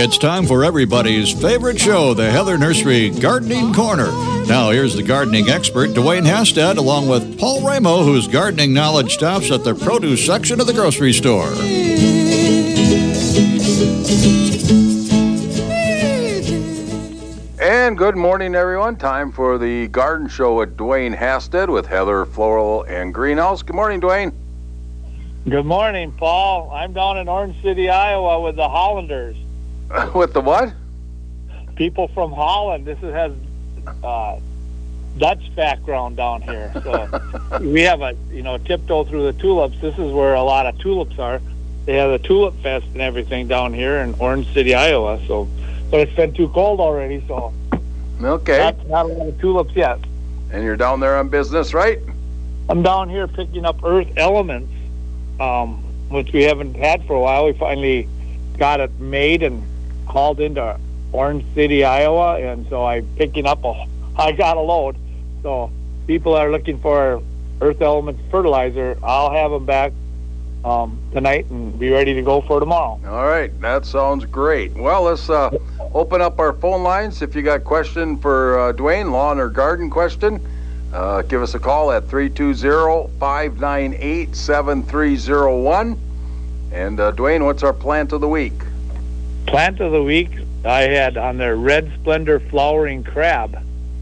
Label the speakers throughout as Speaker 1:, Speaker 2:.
Speaker 1: it's time for everybody's favorite show, the Heather Nursery Gardening Corner. Now, here's the gardening expert, Dwayne Hastad, along with Paul Ramo, whose gardening knowledge stops at the produce section of the grocery store.
Speaker 2: And good morning, everyone. Time for the garden show with Dwayne Hastad with Heather Floral and Greenhouse. Good morning, Dwayne.
Speaker 3: Good morning, Paul. I'm down in Orange City, Iowa with the Hollanders.
Speaker 2: With the what?
Speaker 3: People from Holland. This has Dutch background down here. So we have a, tiptoe through the tulips. This is where a lot of tulips are. They have a tulip fest and everything down here in Orange City, Iowa. So, but it's been too cold already, so
Speaker 2: okay.
Speaker 3: Not a lot of tulips yet.
Speaker 2: And you're down there on business, right?
Speaker 3: I'm down here picking up Earth Elements, which we haven't had for a while. We finally got it made and hauled into Orange City, Iowa, and so I'm picking up I got a load. So people are looking for Earth Elements fertilizer. I'll have them back tonight and be ready to go for tomorrow.
Speaker 2: All right, that sounds great. Well, let's open up our phone lines. If you got a question for Dwayne, lawn or garden question, give us a call at 320-598-7301. And Dwayne, what's our plant of the week?
Speaker 3: Plant of the week, I had on there Red Splendor Flowering Crab.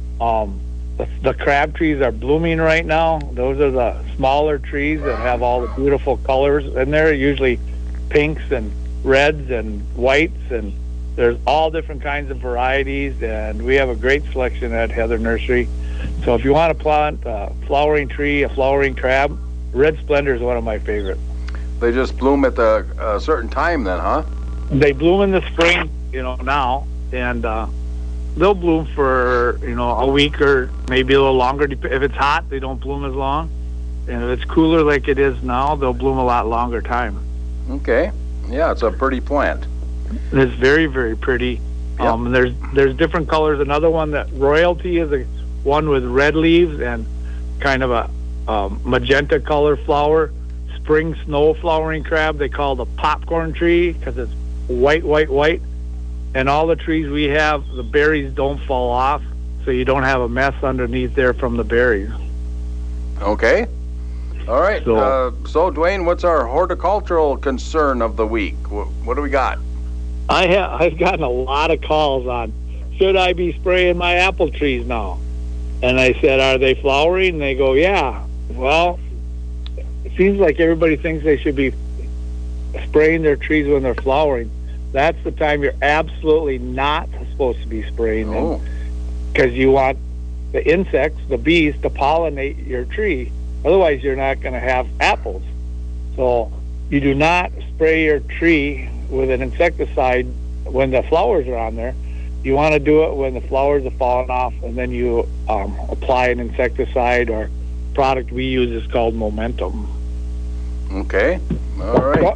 Speaker 3: The crab trees are blooming right now. Those are the smaller trees that have all the beautiful colors in there, usually pinks and reds and whites, and there's all different kinds of varieties, and we have a great selection at Heather Nursery. So if you want to plant a flowering tree, a flowering crab, Red Splendor is one of my favorites.
Speaker 2: They just bloom at a certain time then, huh?
Speaker 3: They bloom in the spring, now, and they'll bloom for, a week or maybe a little longer. If it's hot, they don't bloom as long. And if it's cooler like it is now, they'll bloom a lot longer time.
Speaker 2: Okay. Yeah, it's a pretty plant.
Speaker 3: And it's very, very pretty.
Speaker 2: Yep.
Speaker 3: And there's different colors. Another one that Royalty is one with red leaves and kind of a magenta color flower. Spring Snow Flowering Crab, they call the popcorn tree because it's white, white, white. And all the trees we have, the berries don't fall off, so you don't have a mess underneath there from the berries.
Speaker 2: Okay. All right. So Dwayne, what's our horticultural concern of the week? What do we got?
Speaker 3: I've gotten a lot of calls on, should I be spraying my apple trees now? And I said, are they flowering? And they go, yeah. Well, it seems like everybody thinks they should be spraying their trees when they're flowering. That's the time you're absolutely not supposed to be spraying them, because you want the insects, the bees, to pollinate your tree. Otherwise, you're not going to have apples. So you do not spray your tree with an insecticide when the flowers are on there. You want to do it when the flowers are falling off, and then you apply an insecticide, or product we use is called Momentum.
Speaker 2: Okay. All right.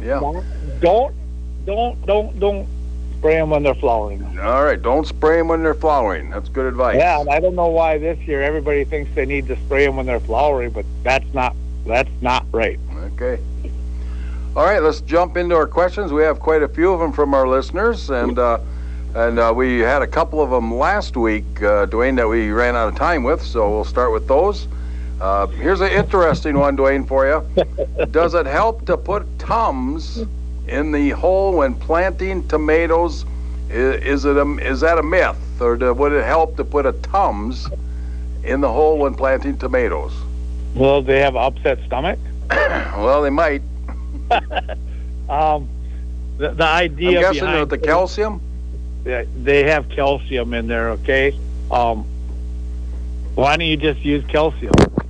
Speaker 3: Don't spray them when they're flowering.
Speaker 2: All right, don't spray them when they're flowering. That's good advice.
Speaker 3: Yeah, and I don't know why this year everybody thinks they need to spray them when they're flowering, but that's not right.
Speaker 2: Okay. All right, let's jump into our questions. We have quite a few of them from our listeners, and we had a couple of them last week, Dwayne, that we ran out of time with, so we'll start with those. Here's an interesting one, Dwayne, for you. Does it help to put Tums in the hole when planting tomatoes? Is that a myth, or would it help to put a Tums in the hole when planting tomatoes?
Speaker 3: Well, they have upset stomach.
Speaker 2: Well, they might.
Speaker 3: The idea.
Speaker 2: I'm guessing with the calcium.
Speaker 3: Yeah, they have calcium in there. Okay. Why don't you just use calcium?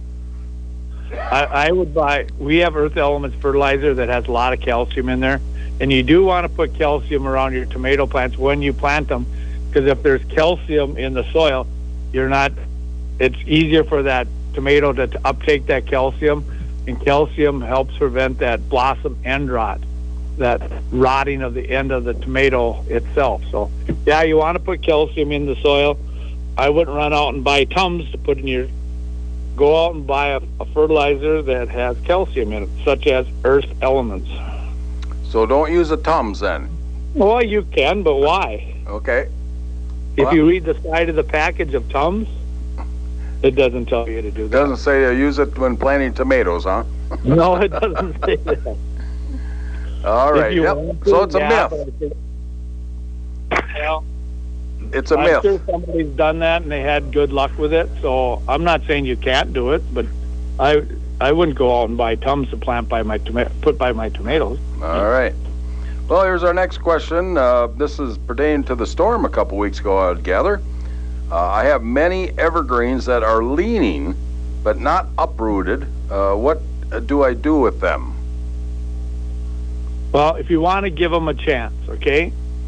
Speaker 3: I would buy. We have Earth Elements fertilizer that has a lot of calcium in there, and you do want to put calcium around your tomato plants when you plant them, because if there's calcium in the soil, it's easier for that tomato to uptake that calcium, and calcium helps prevent that blossom end rot, that rotting of the end of the tomato itself. So, yeah, you want to put calcium in the soil. I wouldn't run out and buy Tums to put in your. Go out and buy a fertilizer that has calcium in it, such as Earth Elements.
Speaker 2: So don't use the Tums then.
Speaker 3: Well, you can, but why?
Speaker 2: Okay.
Speaker 3: If you read the side of the package of Tums, it doesn't tell you to do that.
Speaker 2: Doesn't say use it when planting tomatoes, huh?
Speaker 3: No, it doesn't say that.
Speaker 2: All right. Yep. So it's a myth.
Speaker 3: Well,
Speaker 2: it's a
Speaker 3: I'm
Speaker 2: myth.
Speaker 3: sure somebody's done that and they had good luck with it. So I'm not saying you can't do it, but I wouldn't go out and buy Tums to put by my tomatoes.
Speaker 2: All right. Well, here's our next question. This is pertaining to the storm a couple weeks ago, I would gather. I have many evergreens that are leaning, but not uprooted. What do I do with them?
Speaker 3: Well, if you want to give them a chance, okay?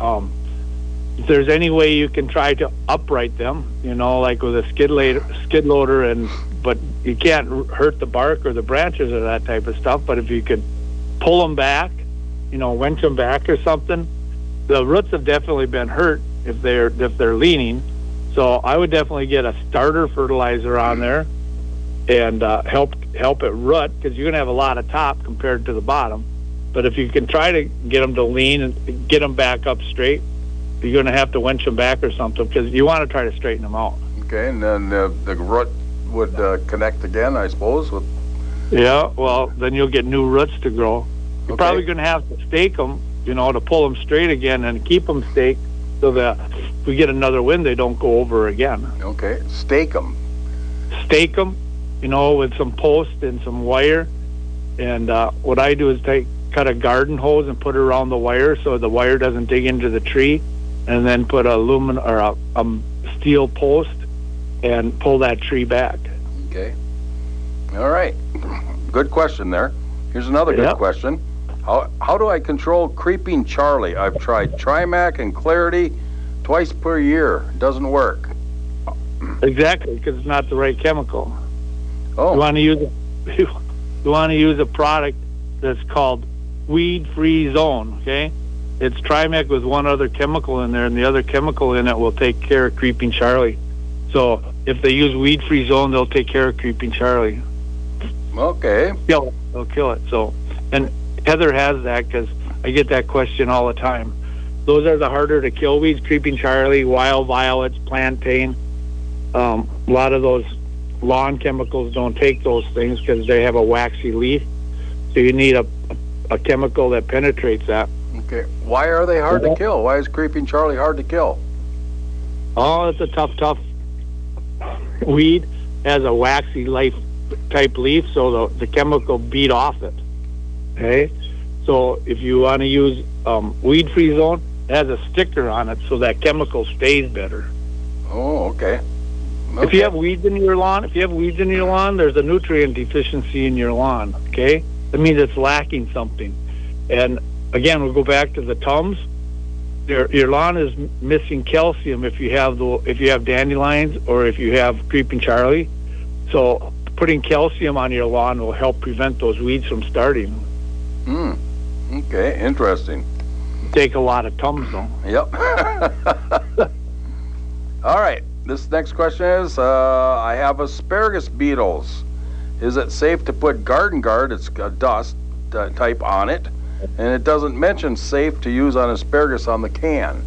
Speaker 3: If there's any way you can try to upright them, like with a skid loader, but you can't hurt the bark or the branches or that type of stuff. But if you could pull them back, winch them back or something, the roots have definitely been hurt if they're leaning. So I would definitely get a starter fertilizer on there and help it root, because you're going to have a lot of top compared to the bottom. But if you can try to get them to lean and get them back up straight, you're going to have to winch them back or something, because you want to try to straighten them out.
Speaker 2: Okay, and then the root would connect again, I suppose.
Speaker 3: Yeah, well, then you'll get new roots to grow. You're probably going to have to stake them, to pull them straight again and keep them staked so that if we get another wind, they don't go over again.
Speaker 2: Okay, stake them.
Speaker 3: Stake them, with some post and some wire. And what I do is cut a garden hose and put it around the wire so the wire doesn't dig into the tree, and then put aluminum or a steel post and pull that tree back.
Speaker 2: Okay. All right. Good question there. Here's another good question. How do I control Creeping Charlie? I've tried Trimac and Clarity twice per year. It doesn't work.
Speaker 3: Exactly, because it's not the right chemical.
Speaker 2: Oh.
Speaker 3: You want to use a product that's called Weed Free Zone, okay? It's Trimac with one other chemical in there, and the other chemical in it will take care of Creeping Charlie. So if they use Weed Free Zone, they'll take care of Creeping Charlie.
Speaker 2: Okay.
Speaker 3: They'll kill it. So, and Heather has that, because I get that question all the time. Those are the harder to kill weeds: Creeping Charlie, wild violets, plantain. A lot of those lawn chemicals don't take those things because they have a waxy leaf. So you need a chemical that penetrates that.
Speaker 2: Okay. Why are they hard to kill? Why is Creeping Charlie hard to kill?
Speaker 3: Oh, it's a tough weed. Has a waxy leaf type leaf, so the chemical beat off it. Okay? So if you want to use Weed Free Zone, it has a sticker on it so that chemical stays better.
Speaker 2: Oh, okay.
Speaker 3: If you have weeds in your lawn, there's a nutrient deficiency in your lawn, okay? That means it's lacking something. And again, we'll go back to the Tums. Your lawn is missing calcium if you have dandelions or if you have Creeping Charlie. So putting calcium on your lawn will help prevent those weeds from starting.
Speaker 2: Okay, interesting.
Speaker 3: Take a lot of Tums, though.
Speaker 2: Yep. All right. This next question is, I have asparagus beetles. Is it safe to put Garden Guard, it's a dust type, on it? And it doesn't mention safe to use on asparagus on the can.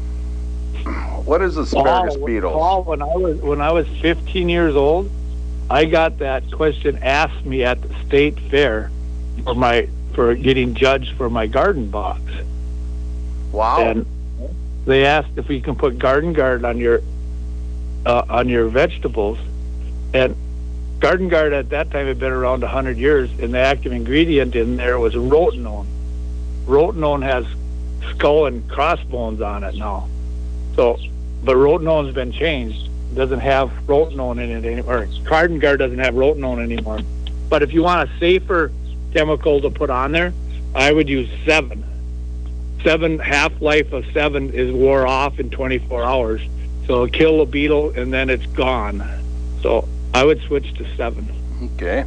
Speaker 2: What is asparagus beetles?
Speaker 3: Paul, when I was 15 years old, I got that question asked me at the state fair for getting judged for my garden box.
Speaker 2: Wow.
Speaker 3: And they asked if we can put Garden Guard on your vegetables, and Garden Guard at that time had been around 100 years, and the active ingredient in there was rotenone. Rotenone has skull and crossbones on it now. So, but rotenone's been changed. It doesn't have rotenone in it anymore. Garden Guard doesn't have rotenone anymore. But if you want a safer chemical to put on there, I would use 7. 7, half-life of 7 is wore off in 24 hours. So kill a beetle and then it's gone. So I would switch to 7.
Speaker 2: Okay.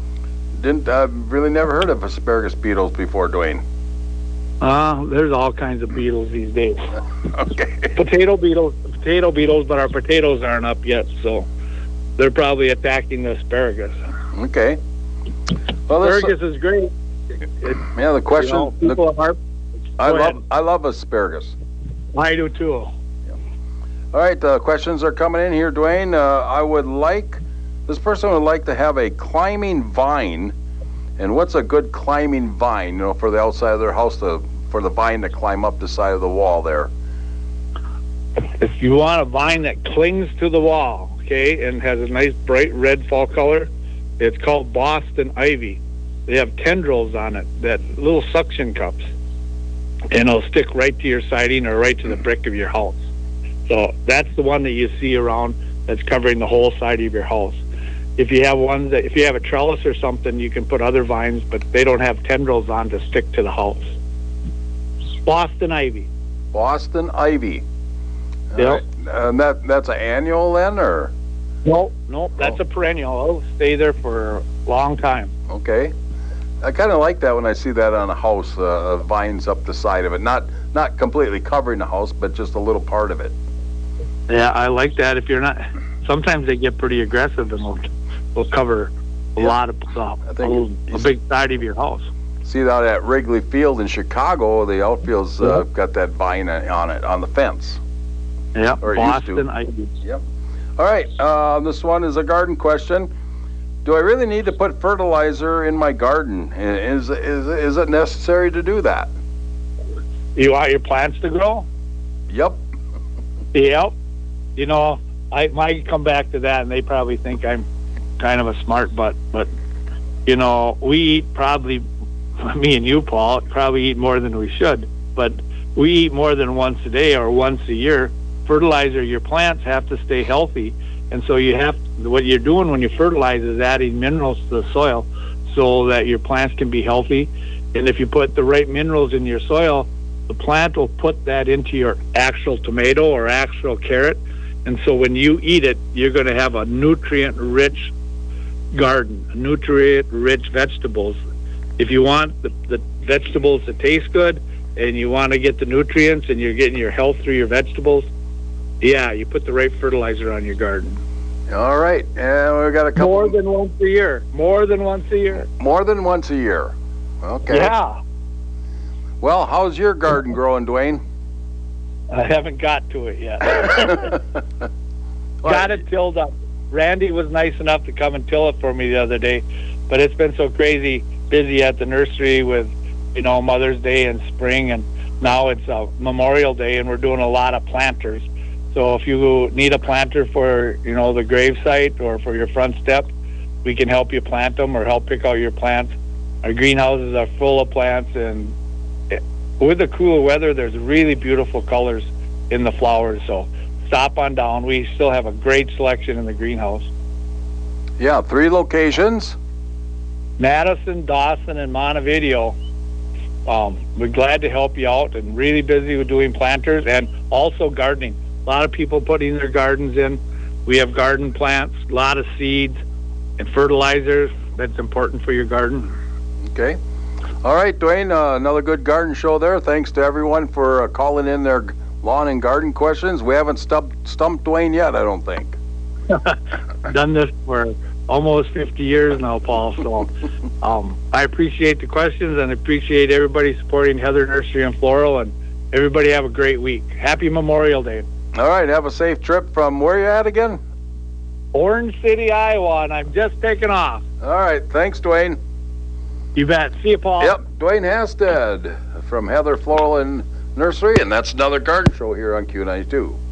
Speaker 2: Really never heard of asparagus beetles before, Dwayne.
Speaker 3: There's all kinds of beetles these days.
Speaker 2: Okay.
Speaker 3: Potato beetles, but our potatoes aren't up yet, so they're probably attacking the asparagus.
Speaker 2: Okay. Well,
Speaker 3: asparagus is great.
Speaker 2: The question. I love asparagus.
Speaker 3: I do too.
Speaker 2: All right, questions are coming in here, Dwayne. This person would like to have a climbing vine. And what's a good climbing vine, for the outside of their house, for the vine to climb up the side of the wall there?
Speaker 3: If you want a vine that clings to the wall, okay, and has a nice bright red fall color, it's called Boston ivy. They have tendrils on it, that little suction cups, and it'll stick right to your siding or right to the brick of your house. So that's the one that you see around that's covering the whole side of your house. If you have if you have a trellis or something, you can put other vines, but they don't have tendrils on to stick to the house. Boston ivy.
Speaker 2: Boston ivy.
Speaker 3: Yep.
Speaker 2: And that's an annual then, or?
Speaker 3: Nope, that's a perennial. It'll stay there for a long time.
Speaker 2: Okay. I kind of like that when I see that on a house, vines up the side of it. Not completely covering the house, but just a little part of it.
Speaker 3: Yeah, I like that. If you're not, sometimes they get pretty aggressive and will cover a lot of a big side of your house.
Speaker 2: See that at Wrigley Field in Chicago, the outfield's got that vine on it, on the fence.
Speaker 3: Yeah,
Speaker 2: or
Speaker 3: Boston ivy.
Speaker 2: Yep. All right, this one is a garden question. Do I really need to put fertilizer in my garden? Is it necessary to do that?
Speaker 3: You want your plants to grow?
Speaker 2: Yep.
Speaker 3: Yep. I might come back to that, and they probably think I'm kind of a smart butt, but we eat probably, me and you, Paul, probably eat more than we should, but we eat more than once a day or once a year. Fertilizer, your plants have to stay healthy, and so what you're doing when you fertilize is adding minerals to the soil so that your plants can be healthy. And if you put the right minerals in your soil, the plant will put that into your actual tomato or actual carrot, and so when you eat it, you're going to have a nutrient-rich garden, nutrient-rich vegetables. If you want the vegetables to taste good and you want to get the nutrients and you're getting your health through your vegetables, you put the right fertilizer on your garden.
Speaker 2: All right, and we've got a couple.
Speaker 3: More than once a year. More than once a year.
Speaker 2: More than once a year. Okay.
Speaker 3: Yeah.
Speaker 2: Well, how's your garden growing, Dwayne?
Speaker 3: I haven't got to it yet. Got it tilled up. Randy was nice enough to come and till it for me the other day, but it's been so crazy busy at the nursery with, Mother's Day and spring, and now it's Memorial Day, and we're doing a lot of planters. So if you need a planter for, the grave site or for your front step, we can help you plant them or help pick out your plants. Our greenhouses are full of plants, and with the cooler weather, there's really beautiful colors in the flowers. So stop on down. We still have a great selection in the greenhouse.
Speaker 2: Yeah, 3 locations.
Speaker 3: Madison, Dawson, and Montevideo. We're glad to help you out, and really busy with doing planters and also gardening. A lot of people putting their gardens in. We have garden plants, a lot of seeds, and fertilizers. That's important for your garden.
Speaker 2: Okay. All right, Dwayne, another good garden show there. Thanks to everyone for calling in their lawn and garden questions. We haven't stumped Dwayne yet, I don't think.
Speaker 3: Done this for almost 50 years now, Paul. So I appreciate the questions and appreciate everybody supporting Heather Nursery and Floral, and everybody have a great week. Happy Memorial Day.
Speaker 2: All right, have a safe trip from where you at again?
Speaker 3: Orange City, Iowa, and I'm just taking off.
Speaker 2: All right, thanks, Dwayne.
Speaker 3: You bet. See you, Paul.
Speaker 2: Yep, Dwayne Hasted from Heather Floral and Nursery, and that's another garden show here on Q92.